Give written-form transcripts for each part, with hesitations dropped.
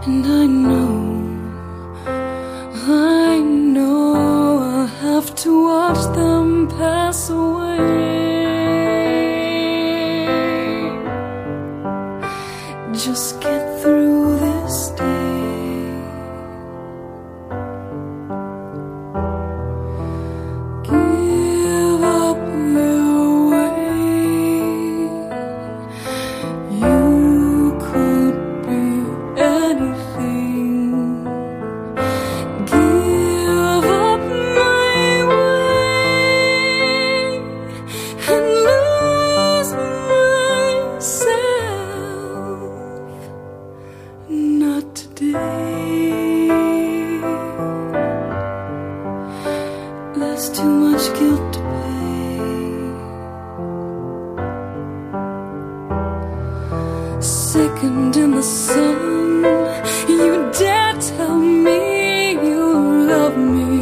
And I know I'll have to watch them pass away. Just get through this day. Give up your way. You could be anything. Give up my way and lose myself. Not today. There's too much guilt to pay. Second in the sun, you dare tell me you love me.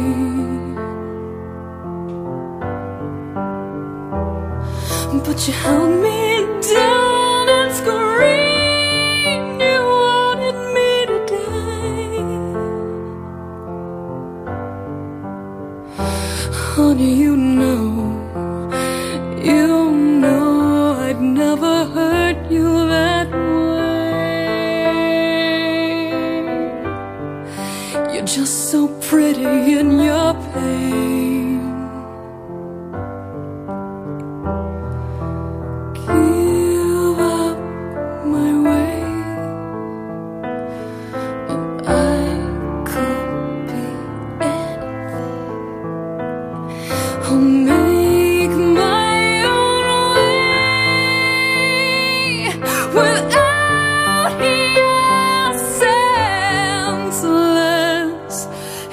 But you held me down and screamed you wanted me to die. Honey, you know I'd never hurt you that way. You're just so pretty in your pain. Give up my way, and I could be anything. I'll make my own way without your senseless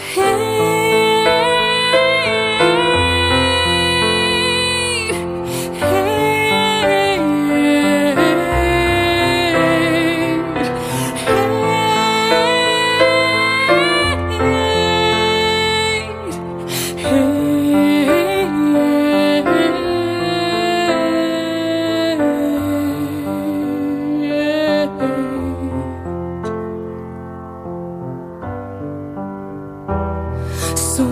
So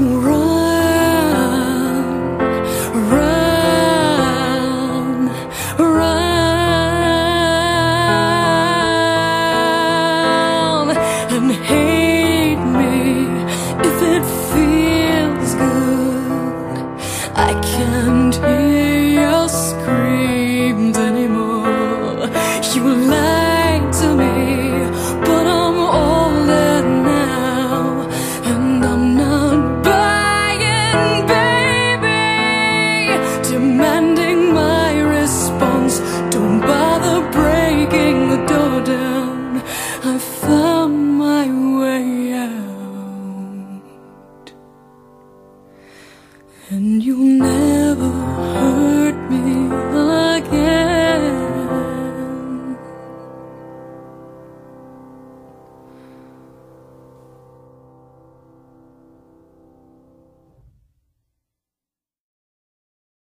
run and hate me if it feels good. I can't hear your screams anymore. You lied to me, but I'm older now, and I'm not buying, baby. Demanding my response. Don't bother breaking the door down. I found